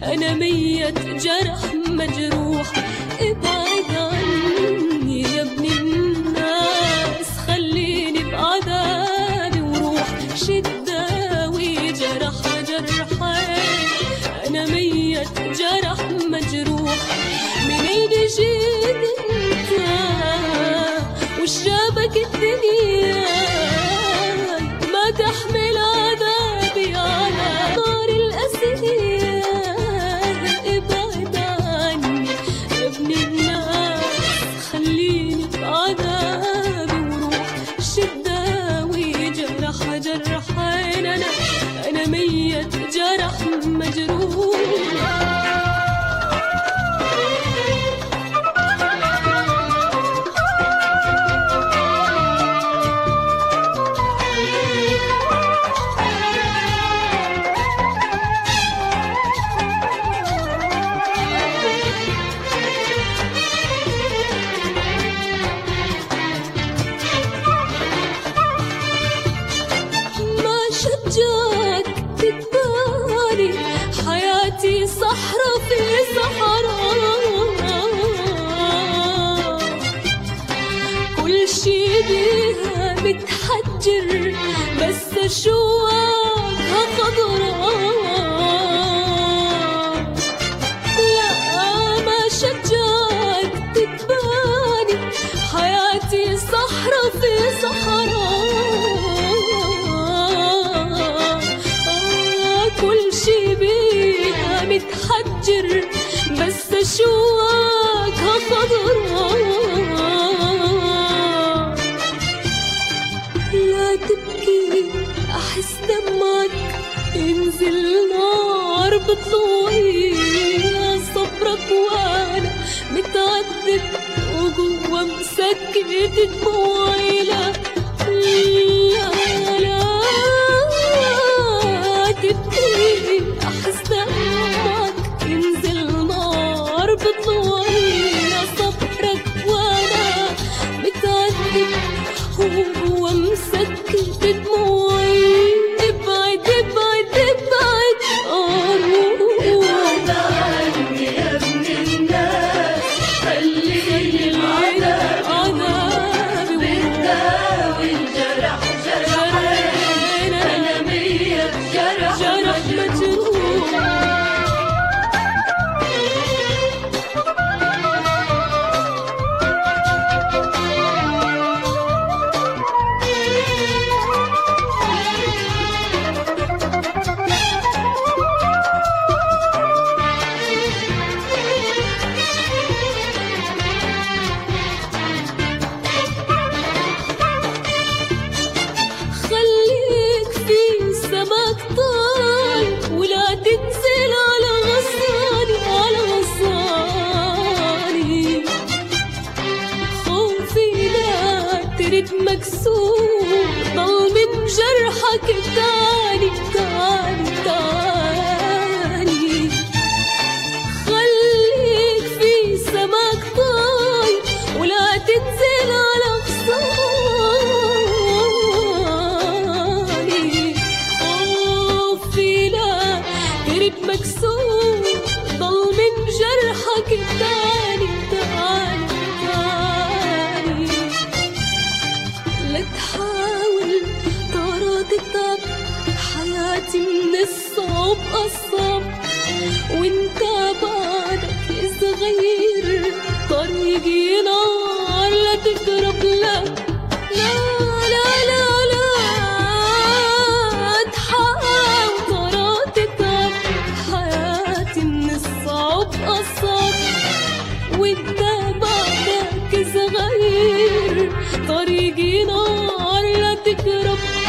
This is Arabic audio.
أنا ميت جرح مجروح. ابعد عني يا ابن الناس، خليني بعذابي وروح. شداوي جرح جرحين، أنا ميت جرح مجروح. منين جيت انت وش جابك الدنيا؟ ما تحمل عذابي على نار الأسية. ابعد عني يا ابن الناس، خليني بعذابي وروح. شداوي جرح جرحين، أنا ميت جرح مجروح. شجاك تتباني حياتي صحرا في صحراء، كل شي بيها متحجر بس أشواقها خضراء. لا ما شجاك تتباني حياتي صحرا في صحراء، كل شي بيها متحجر بس أشواقها خضراء. لا تبكي أحس دمك ينزل نار بطلوعي. يا صبرك وأنا متعذب وجوا مسكت دموعي. لا لا لا تبكي أحس دمك ينزل نار بطلوعي. يا صبرك وأنا متعذب وجوا مسكت دموعي. ابعد ابعد ابعد ابعد عني يا ابن الناس، خليني بعذابي بتداوي الجرح جرحين. أنا ميت جرح مجروح. خليك في سماك طاير ولا تنزل على غصاني على غصاني. خوفي لا ترد مكسور ضل من جرحك تاني تاني تاني. خليك في سماك طاير ولا تنزل على غصاني. مكسور ضل من جرحك تاني تاني تاني. لا تحاول ترى تتعب، حياتي من الصعب أصعب. وانت بعدك صغير طريقي نار لا تقرب. لا لا لا لا لا تحاول ترى تتعب، حياتي من الصعب أصعب. وانت بعدك صغير طريقي نار لا تقرب.